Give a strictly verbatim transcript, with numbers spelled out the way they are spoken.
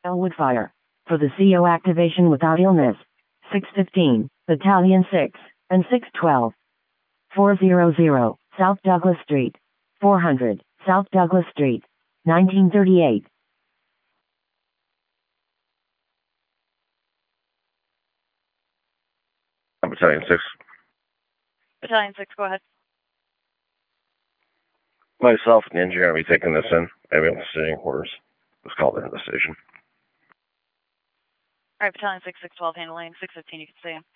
Elwood Fire. For the C O activation without illness. six fifteen, Battalion six, and six twelve. four hundred, South Douglas Street. four hundred, South Douglas Street. nineteen thirty-eight. Battalion six. Battalion six, go ahead. Myself and the engineer will be taking this in. Ambulance sitting quarters. Let's call it in the station. Alright, Battalion six, six twelve handling. six fifteen, you can stay in.